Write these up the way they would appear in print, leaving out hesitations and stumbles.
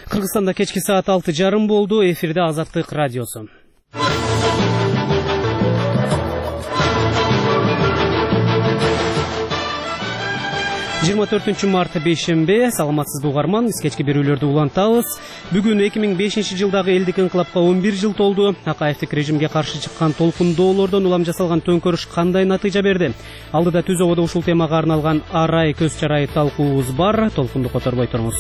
Кыргызстанда кечки саат 6:30 болду. Эфирде Азаттык радиосу. 24 март бейшембе. Саламатсызбы угарман, биз кечки берүүлөрдү улантабыз. Бүгүн 2005 жылдагы элдик инкылапка 11 жыл толду. Акаевдик режимге каршы чыккан толкундоолордон улам жасалган төңкөрүш кандай натыйжа берди? Алдыда Түз ободо ушул темага арналган арай көз чарай талкуубуз бар. Толкунду которбой туруңуз.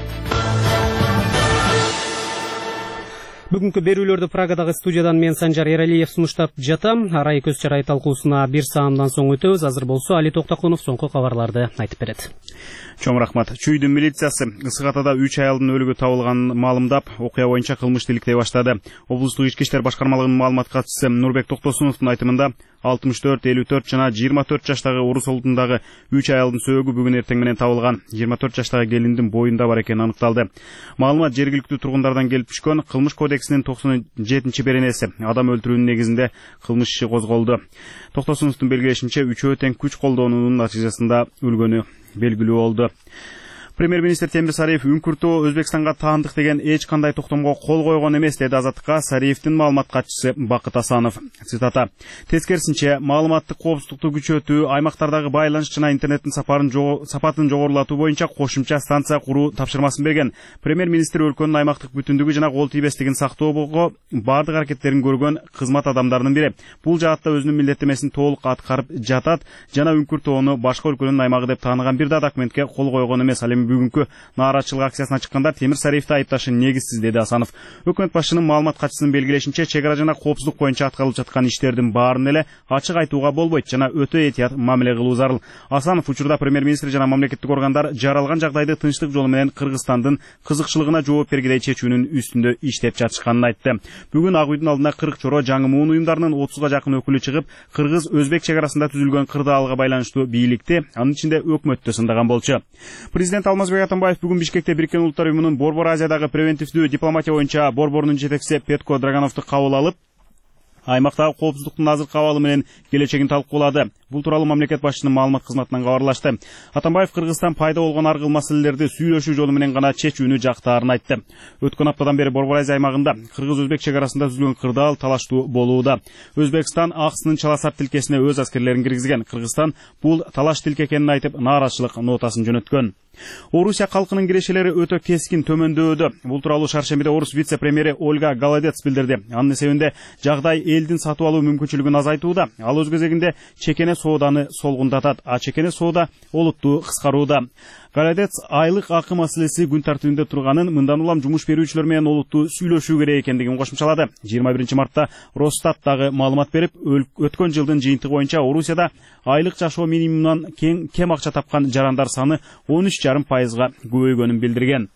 Бүгүнкү берүүлөрдү Прагадагы студиядан мен Санжар Эралиев сунуштап жатам. Арай көз чарай талкуусуна бир саамдан соң өтөбүз. Азыр болсо Али Токтокунов соңку кабарларды айтып берет. Чоң рахмат. Чүйдүн милициясы Ысык Атада 3 аялдын өлүгү табылганын маалымдап, окуя боюнча кылмыш иликтей баштады. Облустук ички иштер башкармалыгынын маалымат катчысы Нурбек Токтосуновдун айтымында 64, 54 жана 24 жаштагы Орус олдундагы 3 аялдын сөөгү бүгүн эртең менен табылган. 24 жаштагы келиндин боюнда бар экени аныкталды. Маалымат жергиликтүү тургундардан келип түшкөн. Кылмыш кодексинин 97-беренеси адам өлтүрүүнүн негизинде кылмыш иши козголду. Токтосуновдун белгилешинче, үчөө тең күч колдоонунун натыйжасында өлгөнү белгилүү болду. Премьер-министр Темир Сариев Үңкүртөө Өзбекстанга таандык деген эч кандай токтомго кол койгон эмес, деди Азаттыкка Сариевдин маалымат катчысы Бакыт Асанов. Цитата: "Тескерисинче, маалыматтык коопсуздукту күчөтүү, аймактардагы байланыш жана интернеттин сапатын жогорулатуу боюнча кошумча станция куруу тапшырмасын берген. Премьер-министр өлкөнүн аймактык бүтүндүгү жана кол тийбестигин сактоого бардык аракеттерин көргөн кызмат адамдарынын бири. Бул жаатта өзүнүн милдеттемесин толук аткарып жатат жана Үңкүртөөнү башка өлкөнүн аймагы деп тааныган бир да документке кол койгон эмес. Бүгүнкү нааратчылык акциясына чыккандар Темир Сариевди айыпташы негизсиз, деди Асанов. Өкмөт башчынын маалымат катчысынын белгилешинче, чек ара жана коопсуздук боюнча аткарылып жаткан иштердин баарын эле ачык айтууга болбойт жана өтө этият мамиле кылуу зарыл. Асанов учурда премьер-министр жана мамлекеттик органдар жаралган жагдайды тынчтык жолу менен Кыргызстандын кызыкчылыгына жооп бергилей чечүүнүн үстүндө иштеп жатышканын айтты. Бүгүн Ак үйдүн алдына 40 чоро жаңы муун уюмдарынын 30га жакын өкүлү чыгып, кыргыз-өзбек чек арасында түзүлгөн кырдаалга байланыштуу бийликти, анын ичинде өкмөттү сындаган болчу. Президент Алмазбек Атамбаев бүгүн Бишкекте Бириккен Улуттар уюмунун Борбор Азиядагы превентивдүү дипломатия боюнча борборунун жетекчиси Петко Драгановду кабыл алып, аймактагы коопсуздуктун азыркы абалы менен келечегин талкуулады. Бул тууралуу мамлекет башчысынын маалымат кызматынан кабарлашты. Атамбаев Кыргызстан пайда болгон ар кыл маселелерди сүйлөшүү жолу менен гана чечүүнү жактаарын айтты. Өткөн аптадан бери Борбор Азия аймагында кыргыз-өзбек чек арасында түзүлгөн кырдаал талаштуу болууда. Өзбекстан аксынын Чаласар тилкесине өз аскерлерин киргизген. Кыргызстан бул талаш тилке экенин айтып, нааразычылык нотасын жөнөткөн. Орусия калкынын кирешелери өтө кескин төмөндөдү. Бул тууралуу шаршембиде Орус вице-премьери Ольга Голодец билдирди. Анын эсебинде жагдай элдин сатып алуу мүмкүнчүлүгүн азайтууда. Ал өз кезегинде чекене сооданы солгундатат, а чекене соода олуттуу кыскарууда. Голодец айлык акы маселеси күн тартибинде турганын, мындан улам жумуш берүүчүлөр менен олуттуу сүйлөшүү керек экендигин кошумчалады. 21 мартта Росстат дагы маалымат берип, өткөн жылдын жыйынтыгы боюнча Орусияда айлык жашоо минимумунан кем акча тапкан жарандар саны 13,5%га көбөйгөнүн билдирген.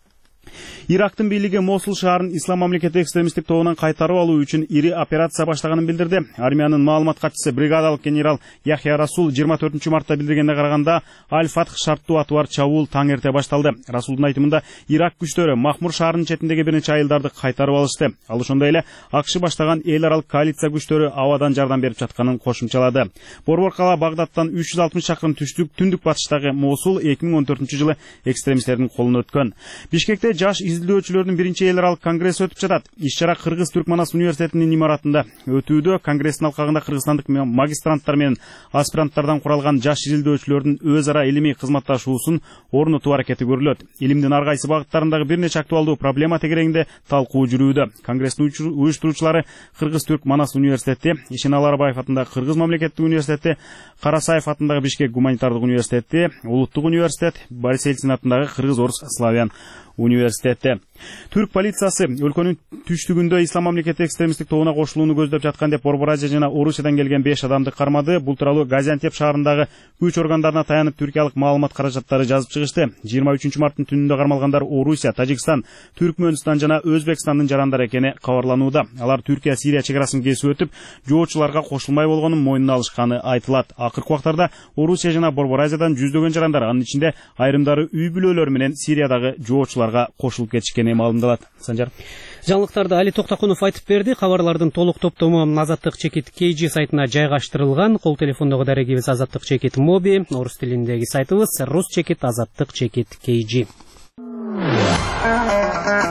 Ирактын бийлиги Мосул шаарын ислам мамлекети экстремисттик тобунан кайтарып алуу үчүн ири операция баштаганын билдирди. Армиянын маалымат катчысы бригадалык генерал Яхья Расул 24 мартта билдиргенге караганда, Аль-Фатх шарттуу атуар чабуул таң эрте башталды. Расулдун айтымында, Ирак күчтөрү Махмур шаарынын четиндеги бир нече айылдарды кайтарып алышты. Ал ошондой эле АКШ баштаган эл аралык коалиция күчтөрү абадан жардам берип жатканын кошумчалады. Борбор кала Багдадтан 360 чакырым түндүк батыштагы Мосул 2014 жылы экстремисттердин колуна өткөн. Бишкекте жаш изилдөөчүлөрдүн биринчи эл аралык конгресси өтүп жатат. Иш-чара Кыргыз-Түркманас университетинин имаратында өтүүдө. Конгресстин алкагында кыргызстандык магистранттар менен аспиранттардан куралган жаш изилдөөчүлөрдүн өз ара илимий кызматташуусун орнотуу аракети көрүлөт. Илимдин ар кайсы багыттарындагы бир нече актуалдуу проблема тегерегинде талкуу жүрүүдө. Конгресстин уюштуруучулары Кыргыз-Түркманас университети, Ишеналы Арбаев атындагы Кыргыз мамлекеттик университети, Карасаев атындагы Бишкек гуманитардык университети, Улуттук университет, Борис Ельцин атындагы Кыргыз-Орус славян университети. Түрк полициясы өлкөнүн түштүгүндө ислам мамлекети экстремисттик тобуна кошулууну көздөп жаткан деп Борбор Азия жана Орусиядан келген 5 адамды кармады. Бул тууралуу Газиантеп шаарындагы күч органдарына таянып түркиялык маалымат каражаттары жазып чыгышты. 23 марттын түнүндө кармалгандар Орусия, Тажикстан, Түркмөнстан жана Өзбекстандын жарандары экени кабарланууда. Алар Түркия-Сирия чек арасын кесип өтүп, жоочуларга кошулмай болгонун мойнуна алышканы айтылат. Акыркы убактарда Орусия жана Борбор Азиядан жүздөгөн жарандар, анын ичинде айрымдары үй бүлөлөр менен Сириядагы жоочуларга кошулуп кетишкени маалымдалат. Санжар. Жаңылыктарды Али Токтокунов айтып берди. Кабарлардын толук топтому Азаттык чекит KG сайтына жайгаштырылган. Кол телефондогу дарегибиз Азаттык чекит Моби, орус тилиндеги сайтыбыз Рус чекит Азаттык чекит KG.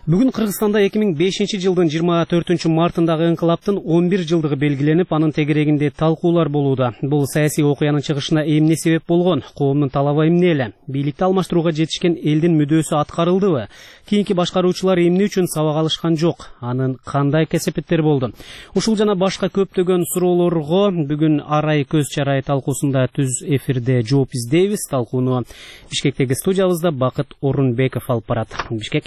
Бүгүн Кыргызстанда 2005 жылдын 24 мартындагы инкылаптын 11 жылдыгы белгиленип, анын тегерегинде талкуулар болууда. Бул саясий окуянын чыгышына эмне себеп болгон? Коомдун талабы эмне эле? Бийликти алмаштырууга жетишкен элдин мүдөөсү аткарылдыбы? Кийинки башкаруучулар эмне үчүн сабак алышкан жок? Анын кандай кесепеттери болду? Ушул жана башка көптөгөн суроолорго бүгүн арай көз чарай талкуусунда түз эфирде жооп издейбиз. Талкууну Бишкектеги студиябызда Бакыт Орунбеков алып барат. Бишкек.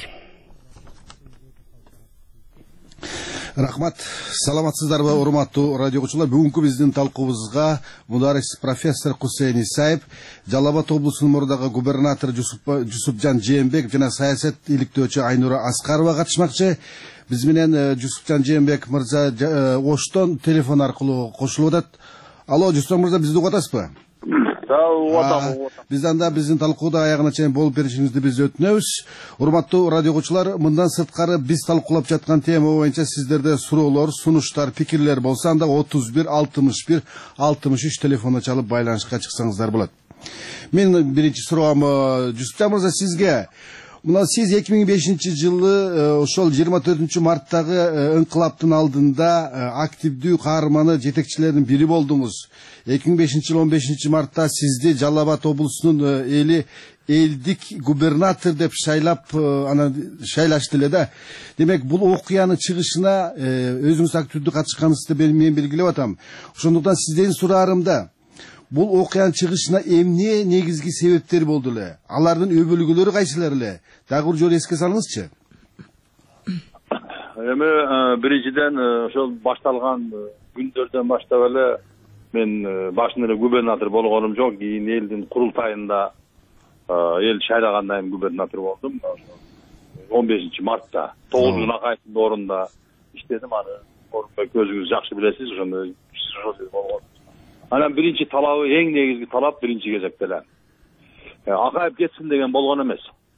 Рахмат, саламатсыздарбы, урматтуу радио окуучулар. Бүгүнкү биздин талкуубузга мударрис профессор Кусейн Исаев, Жалал Абад облусунун мурдагы губернатор Жусупжан Жээнбеков жана саясат иликтөөчү Айнура Аскарова катышмакчы. Биз менен Жусупжан Жээнбеков мырза Оштон телефон аркылуу кошулуп атат. Алло, Жусупжан мырза, бизди угуп атасызбы? Биз анда биздин талкууда аягына чейин болуп беришиңизди биз өтүнөбүз. Урматтуу радио окуучулар, мындан сырткары биз талкуулап жаткан тема боюнча сиздерде суроолор, сунуштар, пикирлер болсо, анда 31 61 63 телефону чалып байланышка чыксаңыздар болот. Мен биринчи суроом Жусупжан мырза сизге. Мына сиз 2005 жылы ошол 24 марттагы инкылаптын алдында активдүү каарманы жетекчилердин бири болдуңуз. 2005 жыл 15 мартта сизди Жалал Абад облусунун элдик губернатор деп шайлап, ана шайлашты эле да. Демек, бул окуянын чыгышына өзүңүз активдүү катышканыңызды мен белгилеп атам. Ошондуктан сизден сураарымда, бул окуянын чыгышына эмне негизги себептер болду эле? Алардын өбөлгөлөрү кайсылар эле? Дагы бир жолу эске салыңызчы. Эми биринчиден ошол башталган күндөрдөн баштап эле мен башында эле губернатор болгонум жок. Кийин элдин курултайында эл шайлагандан кийин губернатор болдум. 15 мартта 9 Акаевдин ордунда иштедим. Аны Орунбек өзүңүз жакшы билесиз, ошондой болгон. Анан биринчи талабы, эң негизги талап биринчи кезекте эле Акаев кетсин деген болгон эмес.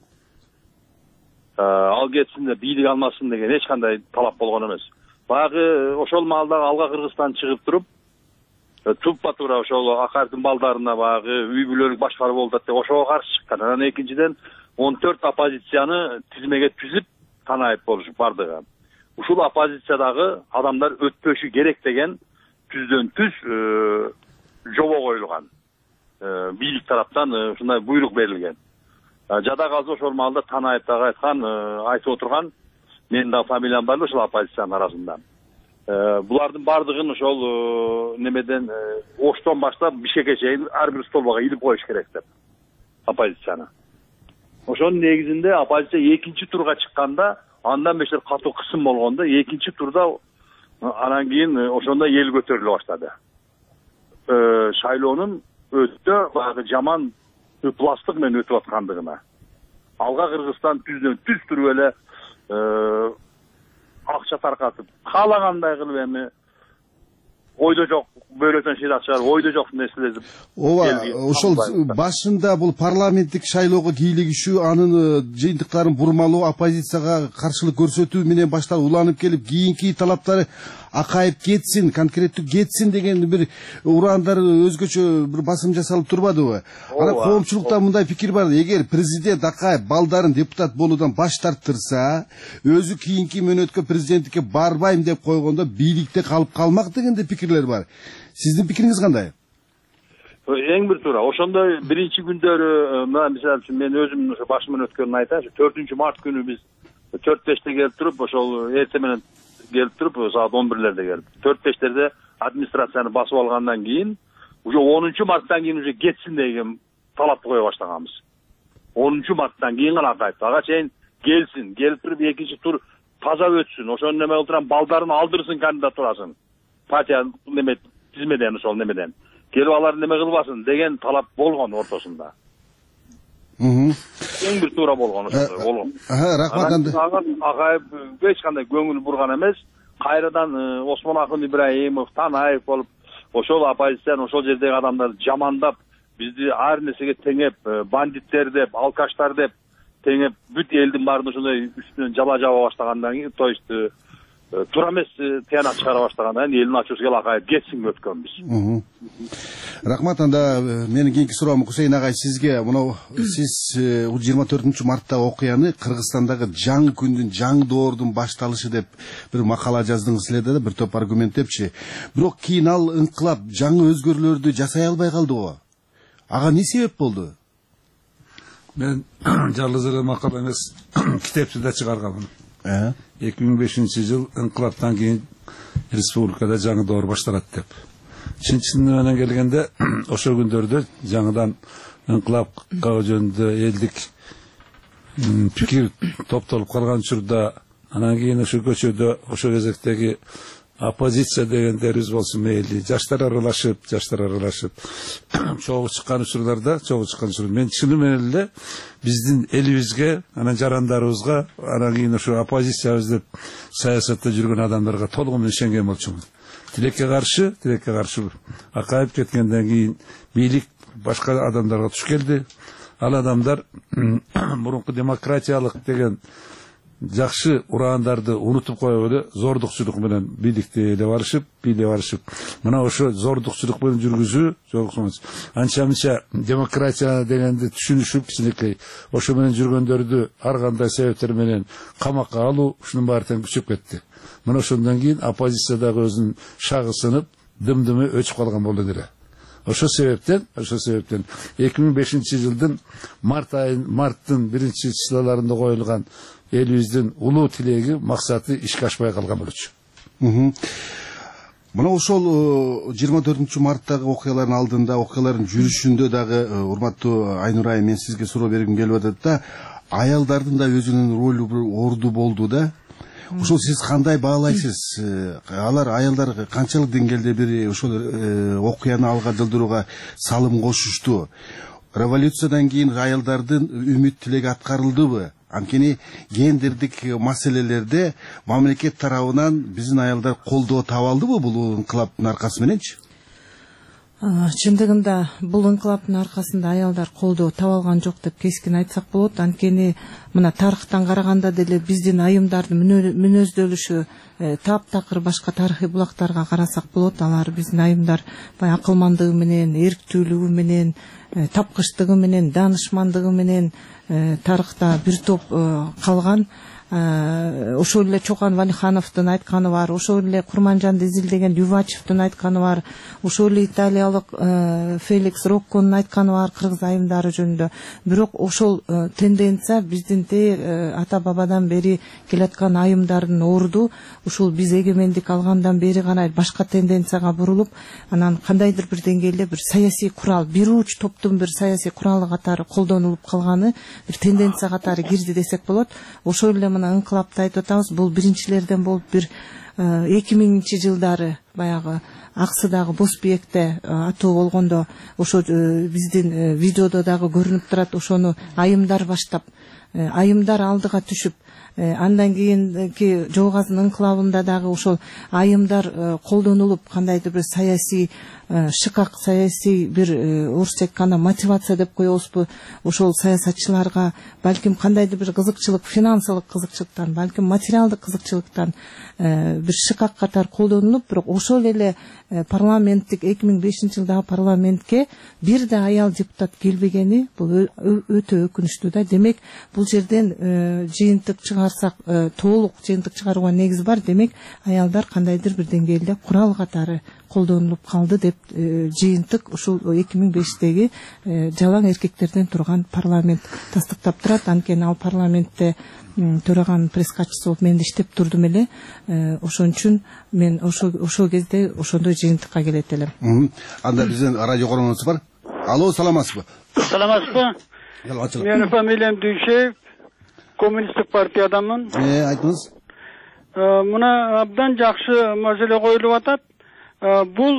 Ал кетсин деп бийлик алмасын деген эч кандай талап болгон эмес. Баягы ошол маалдагы Алга Кыргызстан чыгып туруп, туппа туура ошол Акаевдин балдарына баягы үй бүлөлүк башкаруу болду деп ошого каршы чыккан. Анан экинчиден 14 оппозицияны тизмеге түзүп Танаев болушуп бардыгы. Ушул оппозициядагы адамдар өтпөшү керек деген түздөн түз жобо коюлган. Бийлик тараптан ушундай буйрук берилген. Жада калса ошол маалда Танаев дагы айтып отурган, менин да фамилиям бар ошол оппозициянын арасында. Булардын бардыгын ошол немеден Оштон баштап Бишкекке чейин ар бир столбага илип коюш керек деп оппозицияны. Ошонун негизинде оппозиция экинчи турга чыкканда, андан бештер катуу кысым болгондо, экинчи турда анан кийин ошондо эл көтөрүлө баштады. Шайлоонун өтө баягы жаман пластык менен өтүп аткандыгына. Алга Кыргызстан түздөн түз туруп эле акча таркатып, каалагандай кылып эми ойдо жок бөлөтөн шыйрак чыгарып, ойдо жок нерселерди. Ооба, ошол башында бул парламенттик шайлоого кийлигишүү, анын жыйынтыктарын бурмалоо, оппозицияга каршылык көрсөтүү менен башталып уланып келип, кийинки талаптары Акаев кетсин, конкреттүү кетсин деген бир ураандар өзгөчө бир басым жасалып турбадыбы? Анан коомчулукта мындай пикир бар: эгер президент Акаев балдарын депутат болуудан баш тарттырса, өзү кийинки мөөнөткө президенттикке барбайм деп койгондо бийликте калып калмак дегенде пикирлер бар. Сиздин пикириңиз кандай? Эң бир туура. Ошондой биринчи күндөрү, мисалы үчүн мен өзүм ошо башыман өткөнүн айтайынчы. 4-март күнү биз 4-5те келип туруп, ошол эртең менен келип туруп, саат 11-лерде келип, 4-5-терде администрацияны басып алгандан кийин, уже 10-марттан кийин уже кетсин деген талап кое баштаганбыз. 10-марттан кийин гана Акаев ага чейин келсин, келип туруп экинчи тур таза өтсүн, ошону неме кылтырам, балдарын алдырсын кандидатурасын. Партия неме тизмеден, ошол немеден келип алар неме кылбасын деген талап болгон ортосунда. Эң бир туура болгон ошондой болгон. Рахмат. Акаев эч кандай көңүл бурган эмес. Кайрадан Осмонакын Ибраимов, Танаев болуп, ошол оппозицияны ошол жердеги адамдарды жамандап, бизди ар нерсеге теңеп, бандиттер деп, алкаштар деп теңеп, бүт элдин баарын ошондой үстүнөн жала жаба баштагандан кийин, то есть туура эмес тыянак чыгара баштагандан кийин элдин ачуусу келип Акаев кетсин өткөнбүз. Рахмат. Анда менин кийинки суроом Хусейн агай сизге. Мына сиз 24-марттагы окуяны Кыргызстандагы жаңы күндүн, жаңы доордун башталышы деп бир макала жаздыңыз эле да, бир топ аргументтепчи. Бирок кийин ал ыңкылап жаңы өзгөрүүлөрдү жасай албай калдыбы? Ага эмне себеп болду? Мен жалгыз эле макала эмес, китепти да чыгарганмын. 2005-жыл ыңкылаптан кийин республикада жаңы доор башталат деп. Чынчысына менен келгенде, ошо күндөрдө жаңыдан ыңкылапка жөнүндө элдик пикир топтолуп калган учурда, анан кийин ошо көчөдө, ошо кезектеги оппозиция дегендерибиз болсун мейли, жаштар аралашып, чогуу чыккан учурларда, мен чыны менен эле биздин элибизге, анан жарандарыбызга, анан кийин ошо оппозициябыз деп саясатта жүргөн адамдарга толугу менен ишенген болчумун. Тилекке каршы Акаев кеткенден кийин бийлик башка адамдарга туш келди. Ал адамдар мурунку демократиялык деген жакшы урандарды унутуп коюп эле зордукчулук менен бийликти ээлеп барышып, мына ошо зордукчулук менен жүргүзүү, анча-мынча демократия дегенди түшүнүшүп, кичинекей ошо менен жүргөндөрдү ар кандай себептер менен камакка алуу, ушунун баары тең күчөп кетти. Мына ошондон кийин оппозициядагы өзүнүн шагы сынып, дымдымы өчүп калган болду деле. Ошо себептен 2005-жылдын марттын 1-числолорунда коюлган элибиздин улуу тилеги, максаты ишке ашпай калган болчу. Мына ошол 24-марттагы окуялардын алдында, окуялардын жүрүшүндө дагы урматтуу Айнур айым, мен сизге суроо бергим келип атат да, аялдардын да өзүнүн ролу бир орду болду да. Ошол сиз кандай баалайсыз? Алар аялдар канчалык деңгээлде бир ошол окуяны алга жылдырууга салым кошушту? Революциядан кийин аялдардын үмүт тилеги аткарылдыбы? Анткени гендердик маселелерде мамлекет тарабынан биздин аялдар колдоо таба алдыбы бул ыңкылаптын аркасы мененчи? Чындыгында бул ыңкылаптын аркасында аялдар колдоо таба алган жок деп кескин айтсак болот. Анткени мына тарыхтан караганда деле биздин айымдардын мүнөздөлүшү таптакыр башка тарыхый булактарга карасак болот. Алар биздин айымдар баягы акылмандыгы менен, эрктүүлүгү менен, тапкычтыгы менен, данышмандыгы менен тарыхта бир топ калган. Ошол эле Чокан Валихановдун айтканы бар, ошол эле Курманжанды изилдеген Ювачевдун айтканы бар, ошол эле италиялык Феликс Рокконун айтканы бар кыргыз айымдары жөнүндө. Бирок ошол тенденция биздин ата бабадан бери келаткан айымдардын орду ушул биз эгемендик алгандан бери гана башка тенденцияга бурулуп, анан кандайдыр бир деңгээлде бир саясий курал, бир уч топтун бир саясий куралы катары колдонулуп калганы бир тенденция катары кирди десек болот. Ошол эле мына ыңкылапты айтып атабыз, бул биринчилерден болуп бир 2000-жылдары баягы Аксыдагы Босбиекте атуу болгондо ошо биздин видеодо дагы көрүнүп турат, ошону айымдар баштап, айымдар алдыга түшүп, андан кийинки Жоогазын ыңкылабында дагы ошол айымдар колдонулуп, кандайдыр бир саясий шыкак, саясий бир орусча айтканда мотивация деп коебузбу, ошол саясатчыларга балким кандайдыр бир кызыкчылык, финансылык кызыкчылыктан, балким материалдык кызыкчылыктан бир шыкак катары колдонулуп, бирок ошол эле парламенттик 2005-жылдагы парламентке бир да аял депутат келбегени бул өтө өкүнүчтүү да. Демек бул жерден жыйынтык чыгарсак, толук жыйынтык чыгарууга негиз бар. Демек аялдар кандайдыр бир деңгээлде курал катары колдонулуп калды деп жыйынтык ушул 2005-теги жалаң эркектерден турган парламент тастыктап турат. Анткени ал парламентте төраган пресс катчысы болуп мен иштеп турдум эле. Ошон үчүн мен ошол кезде ошондой жыйынтыкка келет элем. Анда биздин радио коронубуз бар. Алло, саламатсызбы? Саламатсызбы? Менин фамилиям Дүйшеев, коммунисттик партия адаммын. Айтыңыз. Мына абдан жакшы маселе коюлуп атат. Бул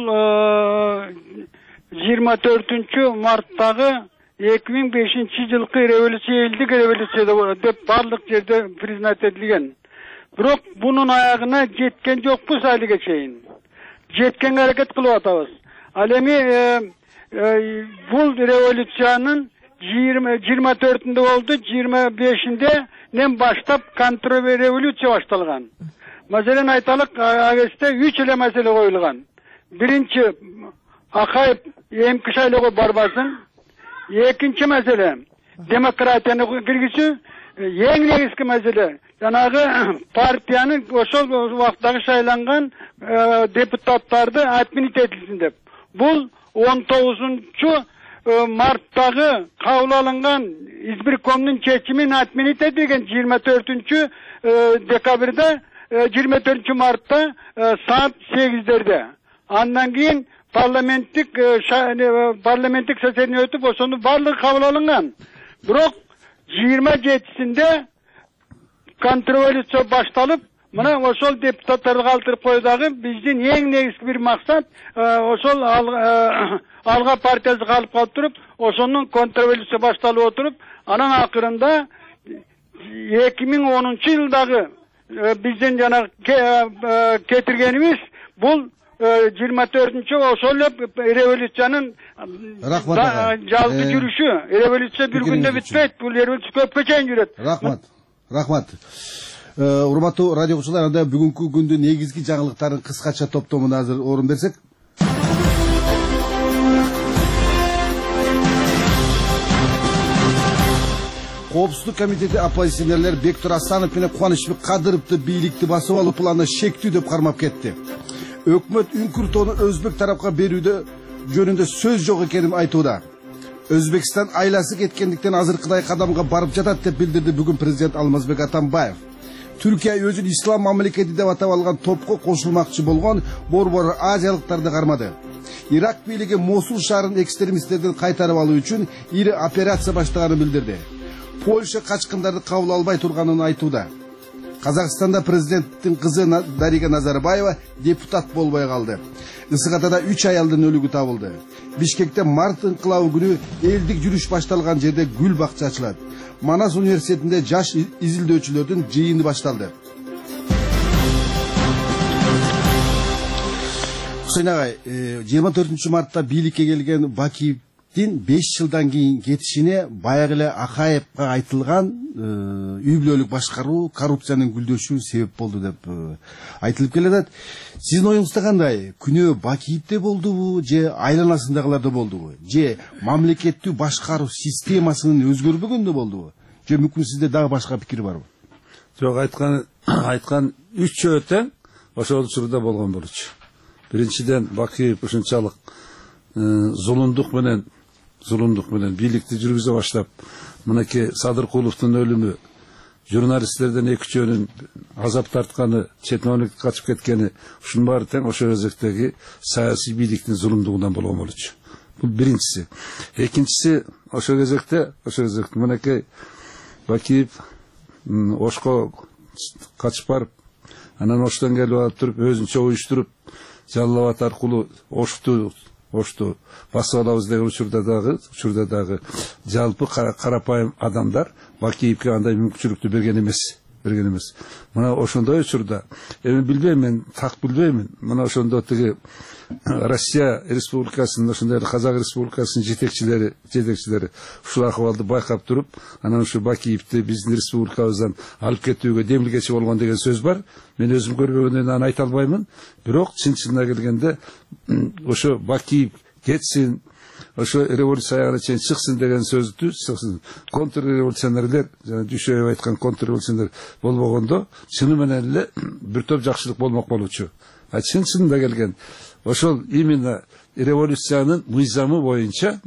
24-марттагы 2005-жылкы революция, элдик революция деп барлык жерде признать этилген. Бирок бунун аягына жеткен жокпуз алиге чейин. Жеткенге аракет кылып атабыз. Ал эми бул революциянын 24-нде болду, 25-нде нем баштап контрреволюция башталган. Маселен айталык, агесте 3 эле маселе коюлган. Биринчи Акаев эмки шайлоого барбасын. Экинчи маселе демократияны киргизүү. Эң негизги маселе жанагы партиянын ошол убактагы шайланган депутаттарды отменить этилсин деп. Бул 19 марттагы кабыл алынган избиркомдун чечимин отменить этилген 24 декабрда 24 мартта saat 8'lerde. Andan keyin parlamentik seçeneği ötüp ошону барлыгы кабыл алынган. Бирок 27'sinde контрреволюция башталып, мына ошол депутаттарды калтырып койдагы биздин эң негизги бир максат ошол алга партиясы калып калып туруп, ошонун контрреволюция башталып отуруп, анан акырында 2010-жылдагы биздин жана кетиргенибиз бул 24-нче ошол революциянын жалпы жүрүшү. Революция бир күндө бүтпөйт, бул революция көпкө чейин жүрөт. Рахмат. Урматтуу радио окуучулар, анда бүгүнкү күндүн негизги жаңылыктарын кыскача топтомуна азыр орун берсек. Коопсуздук комитети оппозиционерлер Бектур Асанов менен Кубанычбек Кадыровду бийликти басып алуу планы шектүү деп кармап кетти. Өкмөт Үңкүр-Тоону өзбек тарапка берүүдө жөнүндө сөз жок экенин айтууда. Өзбекстан айласы кеткендиктен азыркыдай кадамга барып жатат деп билдирди бүгүн президент Алмазбек Атамбаев. Түркия өзүн ислам мамлекети деп атап алган топко кошулмакчы болгон борбор азиялыктарды кармады. Ирак бийлиги Мосул шаарын экстремисттерден кайтарып алуу үчүн ири операция баштаганын билдирди. Польша качкындарды кабыл албай турганын айтууда. Казакстанда президенттин кызы Дарига Назарбаева депутат болбой калды. Ысыкатада 3 аялдын өлүгү табылды. Бишкекте март инкылабы күнү элдик жүрүш башталган жерде гүл бакча ачылат. Манас университетинде жаш изилдөөчүлөрдүн жыйыны башталды. Husayn агай, 24 мартта бийликке келген Бакиевдин 5 жылдан кийин кетишине баягы эле Акаевга айтылган үй бүлөлүк башкаруу коррупциянын гүлдөшүнү себеп болду деп айтылып келет. Сиздин оюңузда кандай? Күнөө Бакиевде болдубу, же айланасындагыларда болдубу? Же мамлекеттүү башкаруу системасынын өзгөрбөгөндө болдубу? Же мүмкүн сизде дагы башка пикир барбы? Жок, айткан 3 чөтө ошол учурда болгон болчу. Биринчиден Бакиев ушунчалык зулумдук менен бийликти жүргүзө баштап, мынакей Садыркуловдун өлүмү, журналисттерден 2-чөнүн азап тартканы, чет мамлекетке качып кеткени, ушунун баары тең ошол кезектеги саясий бийликтин зулумдугунан болгон болчу. Бул биринчиси. Экинчиси, ошол кезекте мынакей Бакиев Ошко качып барып, анан Оштон келип алып туруп, өзүнчө уюштуруп, Жалал-Абад аркылуу Ошту басып алабыз деген учурда дагы жалпы карапайым адамдар Бакиевке андай мүмкүнчүлүктү берген эмес. Мына ошондой учурда, эми билбейм, мен так билбеймин. Мына ошондо тиги Россия Республикасынын, ошондой Казак Республикасынын жетекчилери ушул акыбалды байкап туруп, анан ушу Бакиевди биздин республикабыздан алып кетүүгө демилгечи болгон деген сөз бар. Мен өзүм көрбөгөндөн аны айта албаймын. Бирок чын-чынына келгенде ошо Бакиев кетсин, ошо революция аягына чейин чыксын деген сөздү контрреволюционерлер, жана Дүйшөев айткан контрреволюционер болбогондо, чыны менен эле бир топ жакшылык болмок болчу. Чын-чынында келген ошол именно революциянын мыйзамы боюнча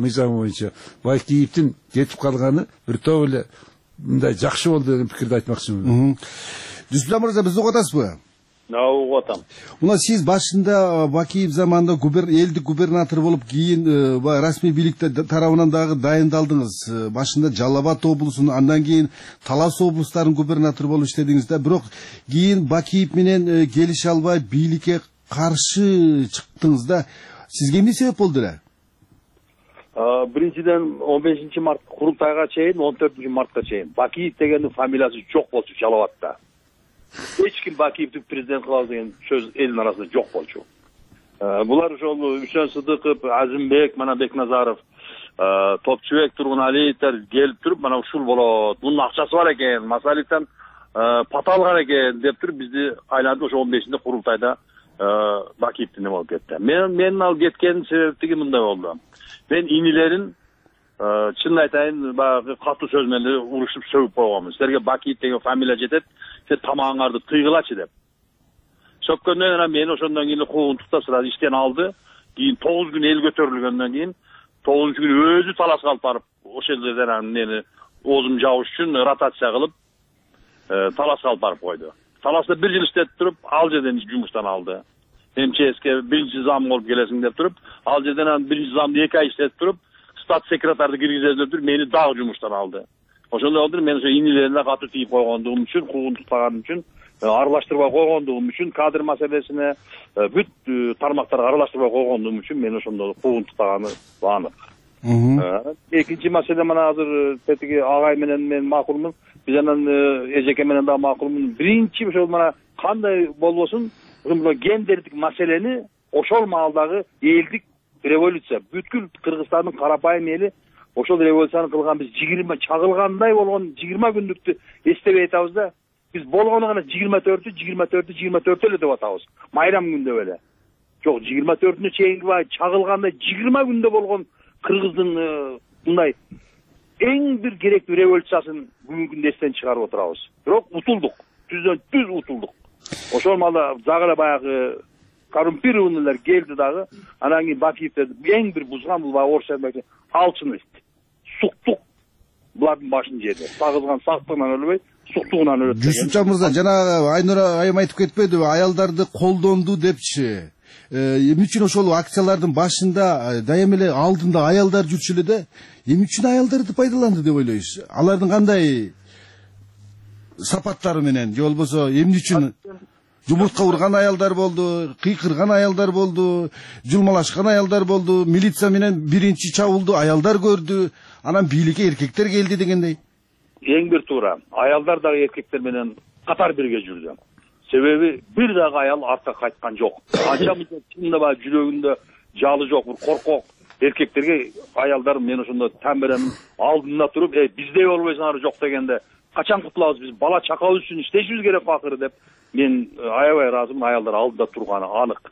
Бакиевдин кетип калганы бир топ эле мындай жакшы болду деген пикирди айтмакчымын. Дүйсүлан мырза, бизди угуп атасызбы? Угуп атам. Мына сиз башында Бакиев заманында элдик губернатор болуп, кийин расмий бийликте тарабынан дагы дайындалдыңыз. Башында Жалал-Абад облусунун, андан кийин Талас облустарынын губернатору болуп иштедиңиз да, бирок кийин Бакиев менен келише албай бийликке каршы чыктыңыз да. Сизге эмне себеп болду эле? Биринчиден 15 март курултайга чейин, 14 мартка чейин Бакиев дегендин фамилиясы жок болчу Жалал-Абадта. Эч ким Бакиевди президент кылабыз деген сөз элдин арасында жок болчу. Булар ошол Үчөн Сыдыков, Азимбек, мана Бекназаров, Топчубек, Тургуналиевдер келип туруп, мана ушул болот, мунун акчасы бар экен, Масаликтен пата алган экен деп туруп бизди айланып ошо 15-нде курултайда Бакиевдин болуп кетти. Мен алып кеткенин себептиги мындай болду. Мен инилерин чын айтайын, баягы катуу сөз менен урушуп сөгүп койгонмун. Силерге Бакиев деген фамилия жетет, сен тамагыңарды тыйгылачы деп. Сөккөндөн анан мени ошондон кийин куугунтукта сразу иштен алды. Кийин 9 күн эл көтөрүлгөндөн кийин 9 күн өзү таласка алып барып, ошол жерден анан мени оозум жабыш үчүн ротация кылып, таласка алып барып койду. Таласта 1 жыл иштетип туруп, ал жерден жумуштан алды. МЧСке 1-чи зам болуп келесиң деп туруп, ал жерден анан 1-чи замды 2 ай иштетип туруп, стат секретарды киргизесиң деп туруп, мени дагы жумуштан алды. Ошондой болду, мен ошо инилерине катуу тийип койгондугум үчүн, куугунтуктаганым үчүн, аралаштырбай койгондугум үчүн, кадр маселесине бүт тармактарга аралаштырбай койгондугум үчүн мен ошондо куугунтуктаганы анык. Экинчи маселе мына азыр тетиги агай менен мен макулмун, биз анан эжеке менен да макулмун. Биринчи ошол мына кандай болбосун, ушул гендердик маселени ошол маалдагы элдик революция, бүткүл Кыргызстандын карапайым эли ошол революцияны кылган биз 20 чагылгандай болгон 20 күндүктү эстебей атабыз да. Биз болгону гана 24 эле деп атабыз. Майрам күндө эле. Жок, 24-нө чейинки чагылгандай 20 күндө болгон Кыргыздын мындай эң бир керектүү революциясын бүгүнкү күндө эстен чыгарып отурабыз. Бирок утулдук, түз утулдук. Ошол маалда загы баягы коррумпированныйлар келди дагы, анан кийин Бакиевде эң бир бузган бул орусча айтмакчы алчынык. Суктук булардын башын жеди. Сагызган сактыгынан өлбөй, суктугунан өлөт. Жусупчан мырза, жана Айнура айым айтып кетпедиби, аялдарды колдонду депчи. Эмне үчүн ошол акциялардын башында дайым эле алдында аялдар жүрчү эле да, эмне үчүн аялдарды пайдаланды деп ойлойсуз? Алардын кандай сапаттары менен, же болбосо эмне үчүн жумуртка урган аялдар болду, кыйкырган аялдар болду, жулмалашкан аялдар болду, милиция менен биринчи чабуулду аялдар көрдү, анан бийликке эркектер келди дегендей. Эң бир туура, аялдар дагы эркектер менен катар бирге жүрдү. Себеби бир дагы аял артка кайткан жок. Анча мынча чынында баягы жүрөгүндө жалы жок, бир коркок эркектерге аялдар мен ошондо тамберанын алдында туруп, биздей болбойсуңар жок дегенде, качан кутулабыз, биз бала чакабыз үчүн иштешибиз керек акыры деп мен аябай ыраазымын, аялдар алдында турганы анык.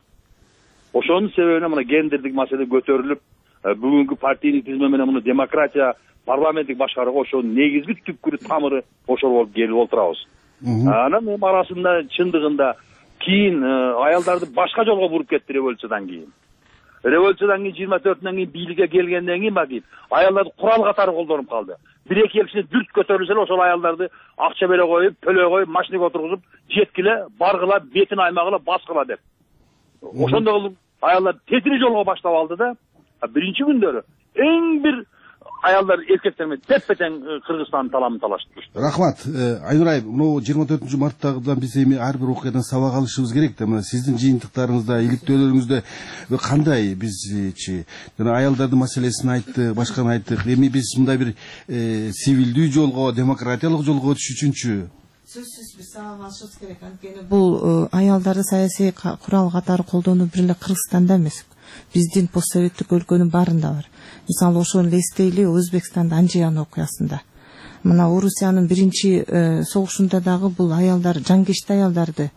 Ошонун себебинен мына гендердик маселе көтөрүлүп, бүгүнкү партийный тизме менен муну демократия, парламенттик башкарууга ошонун негизги түпкүрү тамыры ошол болуп келип отурабыз. Анан эми арасында чындыгында кийин аялдарды башка жолго буруп кетти революциядан кийин. Революциядан кийин 24-нөн кийин бийликке келгенден кийин Бакиев аялдарды курал катары колдонуп калды. Бир-эки эл киши дүрт көтөрүлсө эле ошол аялдарды акча бере коюп, төлөй коюп, машинага отургузуп, жеткиле, баргыла, бетин аймагыла, баскыла деп. Ошондой кылып аялдар тетири жолго баштап алды да. Биринчи күндөрү эң бир аялдар эркектер менен теппетең Кыргызстандын таламын талашып жүрдү. Рахмат. Айнура айым, мына 24-мартагыдан биз эми ар бир окуядан сабак алышыбыз керек да. Мына сиздин жыйынтыктарыңызда, иликтөөлөрүңүздө кандай бизчи жана аялдардын маселесин айтты, башканы айттык. Эми биз мындай бир сивилдүү жолго, демократиялык жолго өтүш үчүнчү сөзсүз биз сабак алышыбыз керек. Анткени бул аялдарды саясий курал катары колдонуу бир эле Кыргызстанда эмес. Биздин постсоветтик өлкөнүн баарында бар. Мисалы ошону эстейли, Өзбекстанда Анжиян окуясында. Мына Орусиянын биринчи согушунда дагы бул аялдар, жангечти аялдарды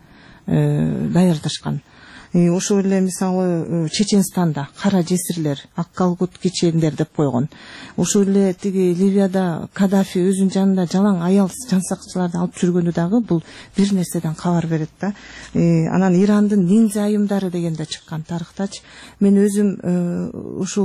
даярдашкан. Ошол эле мисалы Чеченстанда кара жесирлер, Аккалгут кечендер деп койгон. Ошол эле тиги Ливияда Каддафи өзүнүн жанында жалаң аял жансакчыларды алып жүргөнү дагы бул бир нерседен кабар берет да. Анан Ирандын ниндзя айымдары дегенде чыккан тарыхтачы. Мен өзүм ушул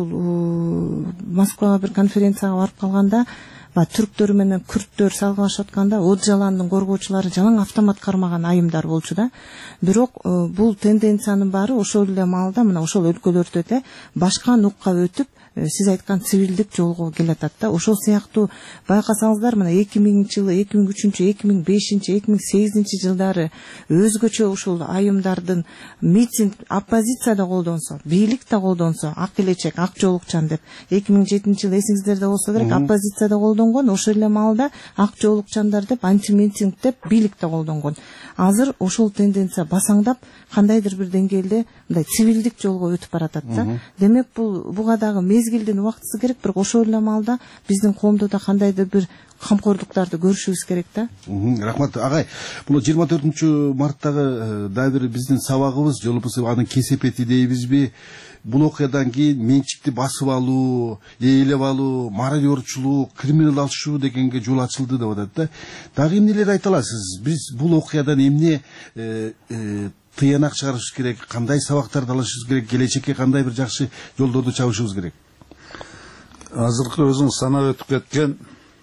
Москвага бир конференцияга барып калганда, түрктөр менен күрттөр салгылашып атканда Оджаландын коргоочулары жалаң автомат кармаган айымдар болчу да. Бирок бул тенденциянын баары ошол эле маалда мына ошол өлкөлөрдө эле башка нукка өтүп, сиз айткан цивилдик жолго келатат да. Ошол сыяктуу байкасаңыздар, мына 2000-жылы, 2003-чү, 2005-чи, 2008-чи жылдары өзгөчө ушул айымдардын митинг, оппозиция да колдонсо, бийлик да колдонсо, ак келечек, ак жоолукчан деп 2007-жылы эсиңиздерде болсо керек, оппозиция да колдонгон. колдонгон, ошол эле маалда ак жоолукчандар деп, антимитинг деп бийликте колдонгон. Азыр ошол тенденция басаңдап, кандайдыр бир деңгээлде мындай цивилдик жолго өтүп баратат да. Демек буга дагы мезгилдин убактысы керек, бирок ошол эле маалда биздин коомдо да кандайдыр бир камкордуктарды көрүшүбүз керек да. Рахмат агай. Муну 24-марттагы дагы бир биздин сабагыбыз, же болбосо анын кесепети дейбизби? Бул окуядан кийин менчикти басып алуу, ээлеп алуу, мародерчулук, криминалдашуу дегенге жол ачылды деп атат да. Дагы эмнелер айта аласыз? Биз бул окуядан эмне тыянак чыгарышыбыз керек, кандай сабактарды алышыбыз керек, келечекке кандай бир жакшы жолдорду чабышыбыз керек? Азыркы өзүң санап өтүп кеткен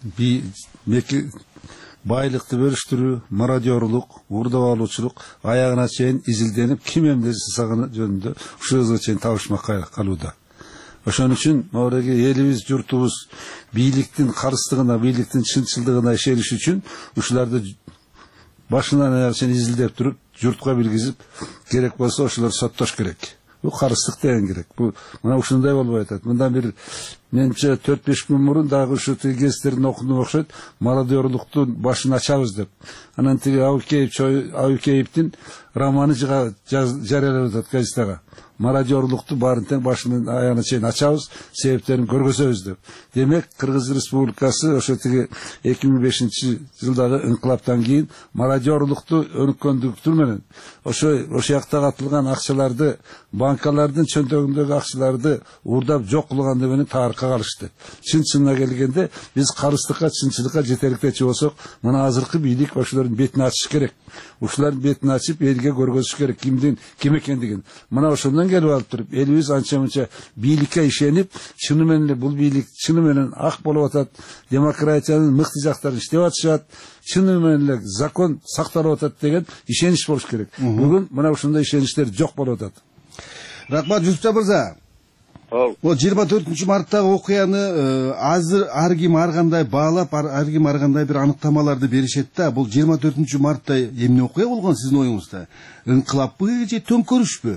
байлыкты бөлүштүрүү, мародерлук, уурдап алуучулук аягына чейин изилденип, ким эмне жасаганы жөнүндө ушуга чейин табышмак калууда. Ошон үчүн мореге элибиз, журтубуз бийликтин карыстыгына, бийликтин чынчылдыгына ишениш үчүн ушуларды башынан аяга чейин изилдеп туруп, журтка билгизип, керек болсо ошолор соттош керек. Бул карыстык деген керек. Бул мына ушундай болбой атат. Мындан бир менимче 4-5 күн мурун дагы ушу гезиттердин окудум окшойт, мародерлуктун башын ачабыз деп. Анан тиги Абыкеевдин романы жарыялап атат газетага. Мародерлукту баарын тең башынан аягына чейин ачабыз, себептерин көргөзөбүз деп. Демек, Кыргыз Республикасы ошо тиги 2005-жылдагы инкылаптан кийин мародерлукту өнүккөндүктүр менен ошо жактагы атылган акчаларды, банкалардын чөнтөгүндөгү акчаларды уурдап жок кылганда менен тарыхка калышты. Чын-чынына келгенде биз карыстыкка, чынчылыкка жетеликтечи болсок, мына азыркы бийлик ошолордун бетин ачыш керек. Ушулардын бетин ачып, элге көргөзүш керек ким экендигин. Мына ошондон келип алып туруп, элибиз анча-мынча бийликке ишенип, чыны менен бул бийлик чыны менен ак болуп атат, демократиянын мыкты жактарын иштеп атышат, чыны менен эле закон сакталып атат деген ишенич болуш керек. Бүгүн мына ушундай ишеничтер жок болуп атат. Рахмат, Жусупжан мырза. О 24-марттагы окуяны азыр ар ким ар кандай баалап, ар ким ар кандай бир аныктамаларды беришет да. Бул 24-мартта эмне окуя болгон сиздин оюңузда? Инкылаппы же төңкөрүшпү?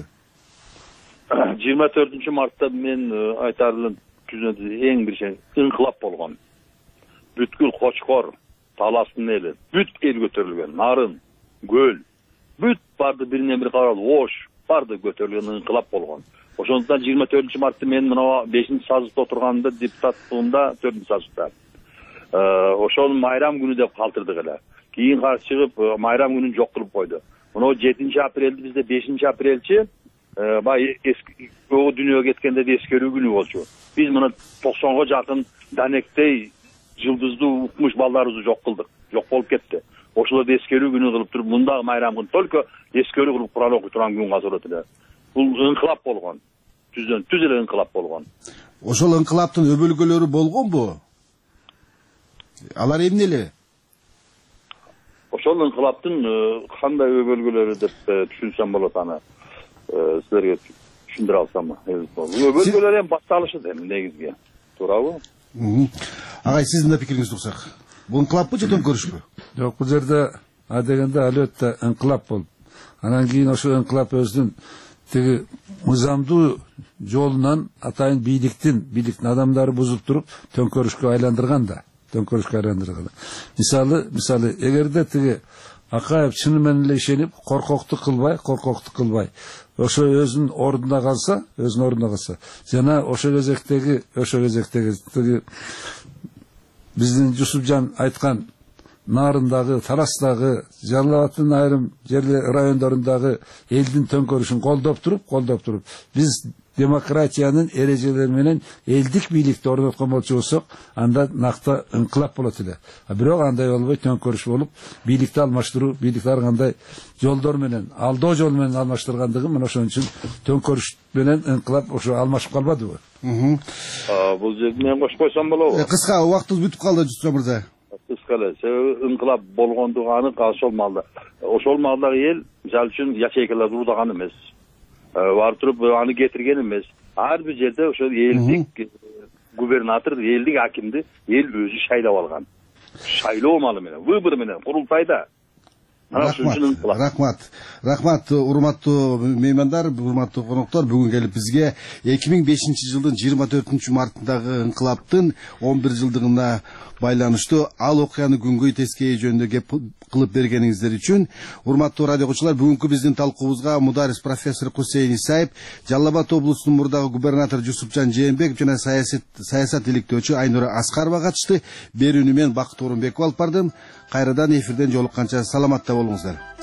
24-мартта мен айтарлын түзөндү эң биринчи инкылап болгон. Бүткүл Кочкор, Таластын эли, бүт эл көтөрүлгөн, Нарын, Көл, бүт барды биринен бири карап, Ош, барды көтөрүлгөн инкылап болгон. Ошондуктан 24-мартты мен мына 5-сазыкта отурганда депутаттыгында 4-сазыкта. Ошол майрам күнү деп калтырдык эле. Кийин каршы чыгып майрам күнүн жок кылып койду. Мына 7-апрелди бизде 5-апрелчи бай о дүйнөгө кеткенде эскерүү күнү болчу. Биз мына 90го жакын данектей жылдыздуу укмуш балдарыбызды жок кылдык. Жок болуп кетти. Ошолорду эскерүү күнү кылып туруп, мындагы майрам күнү только эскерүү кылып Куран окуй турган күн казыр эле. Бул инкылап болгон. Түз эле инкылап болгон. Ошол инкылаптын өбөлгөлөрү болгонбу? Алар эмнеле? Ошол инкылаптын кандай өбөлгөлөрү деп түшүнсөм болот аны. Силерге түшүндүрө алсам. Өбөлгөлөр эми башталышы эми негизги. Туурабы? Агай, сиздин да пикириңизди уксак. Бул инкылаппы же төңкөрүшпү? Жок, бул жерде адегенде албетте инкылап болуп. Анан кийин ошол инкылап өзүнүн тиги мыйзамдуу жолунан атайын бийликтин адамдары бузуп туруп төңкөрүшкө айландырган да. Мисалы, эгерде тиги Акаев чыны менен эле ишенип, коркоктук кылбай, ошо өзүнүн ордуна калса, жана ошо кезектеги тиги биздин Жусупжан айткан Нарындагы, Таластагы, Жалал Абадтын айрым райондорундагы элдин төңкөрүшүн колдоп туруп, биз демократиянын эрежелери менен элдик бийликти орноткон болчу болсок, анда накта инкылап болот эле. Бирок андай болбой, төңкөрүш болуп, бийликти алмаштыруу, бийликти ар кандай жолдор менен, алдоо жол менен алмаштыргандыгы мына ошон үчүн төңкөрүш менен инкылап ошо алмашып калбадыбы? Бул жерде мен кошпойсом болобу? Кыска убактыбыз бүтүп калды, Жусупжан мырза. Кыскале, инкылап болгондугу анык ошол маалда. Ошол маалдагы эл мисалы үчүн ячейкаларды уурдаган эмес. Барып туруп аны кетирген эмес. Ар бир жерде ошол элдик губернатор, элдик акимди эл өзү шайлап алган. Шайлоо маалы менен, выбор менен, курултайда. Рахмат, урматтуу меймандар, урматтуу коноктор, бүгүн келип бизге 2005 жылдын 24 мартындагы инкылаптын 11 жылдыгына байланыштуу ал окуяны күнгөй тескейи жөнүндө кеп кылып бергениңиздер үчүн. Урматтуу радио окуучулар, бүгүнкү биздин талкуубузга мударис профессор Кусейин Исаев, Жалал Абад облусунун мурдагы губернатор Жусупжан Жээнбеков жана саясат иликтөөчү Айнура Аскарова катышты. Берүүнү мен Бакыт Орунбеков алып бардым. Кайрадан эфирден жолукканча саламатта болуңуздар.